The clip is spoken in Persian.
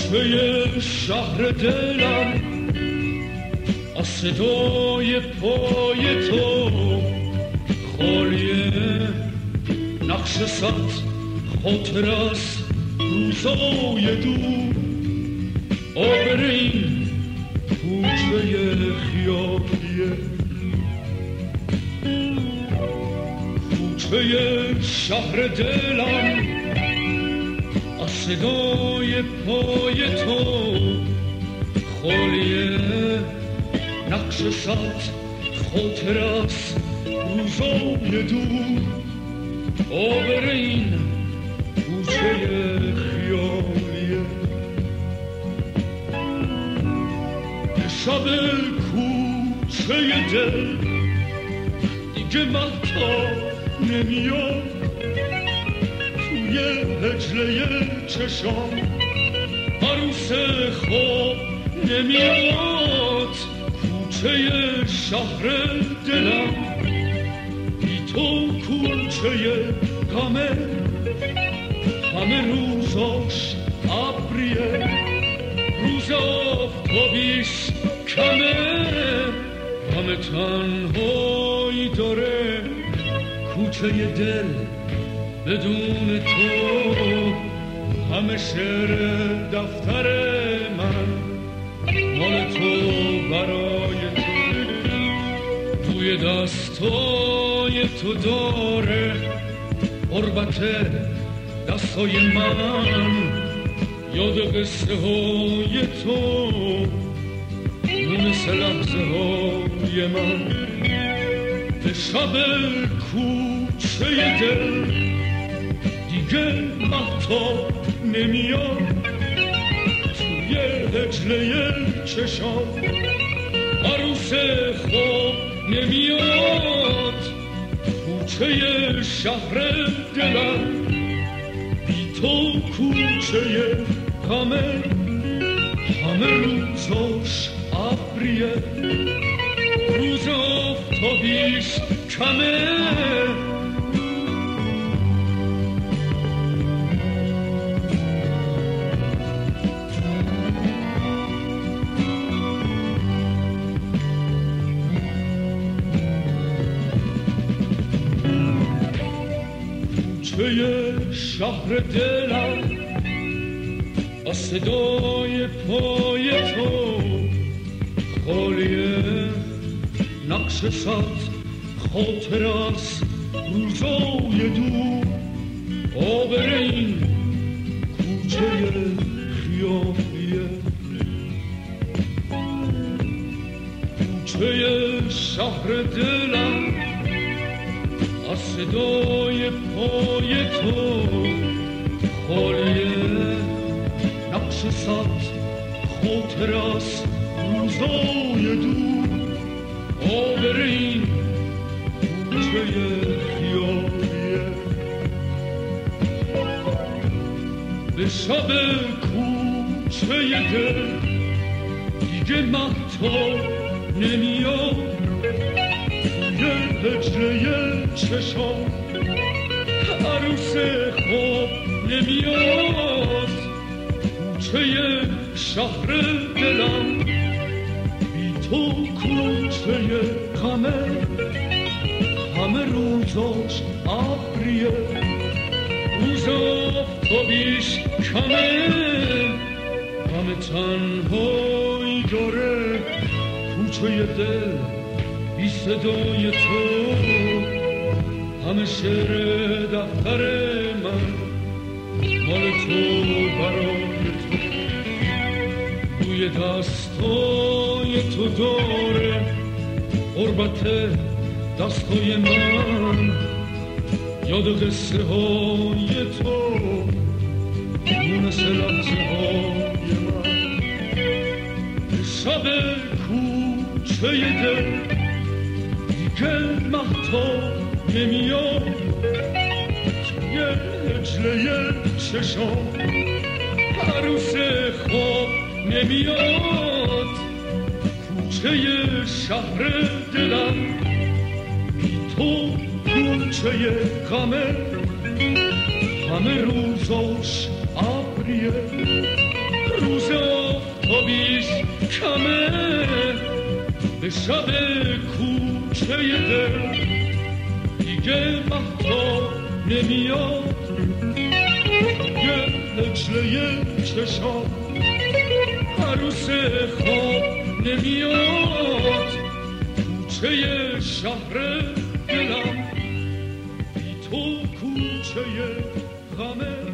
کوچه شهر دلم از صدای پای تو خالیه، نقش صد خاطر از روزای دور. آبرین کوچه خیالیه، کوچه شهر دلم از صدای پای تو خالیه، نقش صد خاطر از روزای دور. آبرین کوچه خیالیه، شب کوچه دل دیگه مهتاب نمیاد، توی هجله چشام عروس خواب نمیاد. کوچه شهر دلم بی تو کوچه غمه، همه روزاش ابریه، روز آفتابیش کمه، همه تنهایی داره کوچه دل بدون تو. همه شعر دفتر من مال تو برای تو، توی دستای تو داره قربت دستای من. یاد قصه های تو مثل لحظه های من. به شب کوچه دل دیگه مهتاب نمیاد، توی هجله چشام عروس خواب نمیاد. کوچه شهر دلم بی تو کوچه غمه، همه روزاش ابریه، روز آفتابیش کمه. کوچه شهر دلم از صدای پای تو خالیه، نقش صد خاطر از روزای دور. آبرین کوچه خیالیه، کوچه شهر دلم از صدای پای تو خالیه، نقش صد خاطر از روزای دور. آبرین کوچه خیالیه، به شب کوچه دل دیگه مهتاب نمیاد، توی هجله چشام عروس خواب نمیاد. کوچه شهر دلم بی تو کوچه غمه، همه روزاش ابریه، روز آفتابیش کمه. همه تنهایی داره کوچه دل بی صدای تو. همه شعر دفتر من مال تو برای تو، توی دستای تو داره قربت دستای من. یاد قصه های تو مثل لحظه های من. شب کوچه دل دیگه مهتاب نمیاد، توی هجله چشام عروس خواب نمیاد. کوچه شهر دلم بی تو کوچه غمه، همه روزاش ابریه، روز کمه به شب کوچه دل دیگه مهتاب نمیاد یه هجله چشام عروس خواب نمیاد کوچه شهر دلم بی تو کوچه غمه